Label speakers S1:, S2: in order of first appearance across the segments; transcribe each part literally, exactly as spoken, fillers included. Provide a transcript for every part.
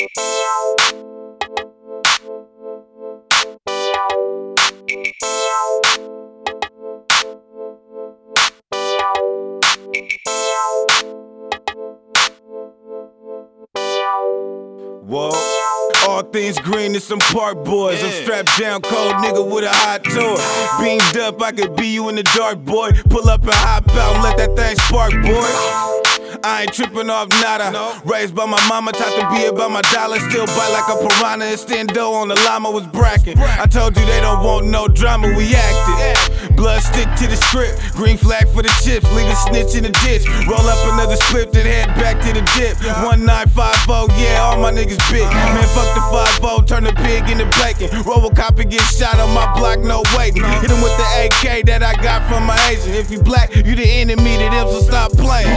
S1: Whoa. All things green to some park boys. I'm strapped down, cold nigga with a hot toy. Beamed up, I could be you in the dark, boy. Pull up and hop out and let that thing spark, boy. I ain't tripping off nada. Raised by my mama, taught to be about my dollar. Still bite like a piranha and stand dough on the llama was bracking. I told you they don't want no drama, we acted. Blood stick to the script, green flag for the chips. Leave a snitch in the ditch. Roll up another split and head back to the dip. one nine five oh, yeah, all my niggas big. Man, fuck the five oh, turn the pig into bacon. Robocop and get shot on my block, no waiting. Hit him with the A K that I got from my agent. If you black, you the enemy to them, so stop playing.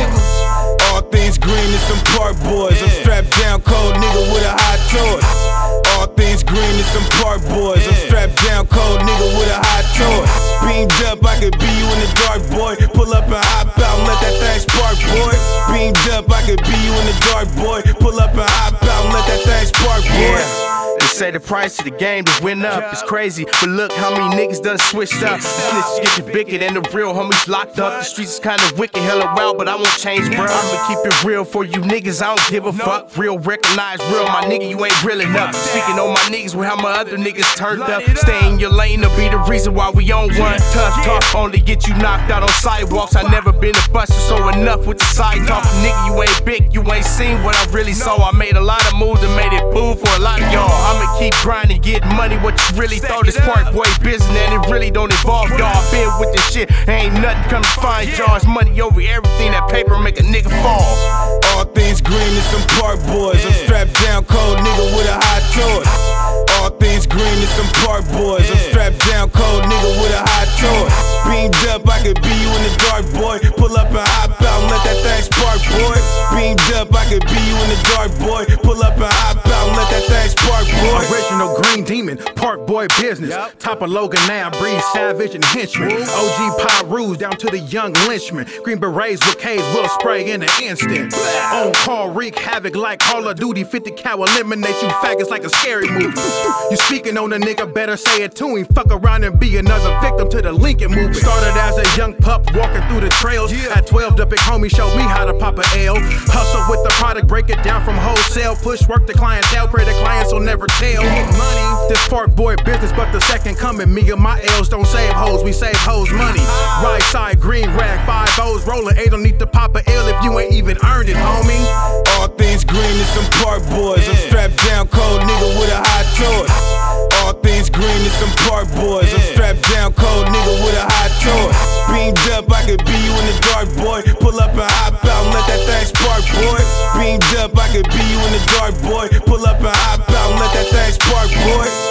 S1: All things green to some park boys. I'm strapped down, cold nigga with a hot toy. All things green to some park boys. I'm strapped down, cold nigga with a hot toy. Beamed up, I could be you in the dark, boy. Pull up and hop out and let that thing spark, boy. Beamed up, I could be you in the dark, boy. Pull up and hop out and let that thing spark, boy.
S2: They say the price of the game just went up, it's crazy. But look how many niggas done switched up. The snitches get the bigot and the real homies locked up. The streets is kinda wicked, hella wild, but I won't change, bro. I'ma keep it real for you niggas, I don't give a fuck. Real recognize real, my nigga, you ain't real enough. Speaking on my niggas with how my other niggas turned up. Stay in your lane to be the reason why we on one. Tough talk only get you knocked out on sidewalks. I never been a buster, so enough with the side talk. Nigga, you ain't big, you ain't seen what I really saw. I made a lot of moves and made it boom for a lot of y'all. I'ma keep grinding, get money. What you really thought is park boy business, and it really don't involve y'all. Been with this shit, ain't nothing come to find y'all. It's money over everything, that paper make a nigga fall.
S1: All things green to some park boys. I'm strapped down, cold nigga with a hot toy. All things green to some park boys. I'm strapped down, cold nigga with a hot toy. Beamed up, I could be you in the dark, boy. Pull up and hop out and let that thing spark, boy. Beamed up, I could be you in the dark, boy. Pull up and hop out and let that thing spark, boy.
S3: Original green demon, park boy business. Yep. Top of Logan now, breathe savage and henchman. O G Pyros down to the young lynchman. Green berets with K's will spray in an instant. On call, wreak havoc like Call of Duty. fifty cal eliminate you faggots like a scary movie. You speaking on a nigga, better say it to him. Fuck around and be another victim to the Lincoln movie. Started as a young pup walking through the trails. Yeah. At twelve, the big homie showed me how to pop a L. Hustle with the product, break it down from wholesale. Push work the clientele, pray the clients will never tell. Money, this park boy business, but the second coming. Me and my L's don't save hoes, we save hoes money. Right side, green rag, five O's rolling. Eight don't need to pop a L if you ain't even earned it, homie.
S1: All things green to some park boys. I'm strapped down, cold nigga with a hot toy. All things green to some park boys. I'm strapped down, cold nigga with a hot toy. Beamed up, I could be you in the dark, boy. Pull up and hop out and let that thing spark, boy. Beamed up, I could be you in the dark, boy. Pull up and hop out and let that thing spark, boy.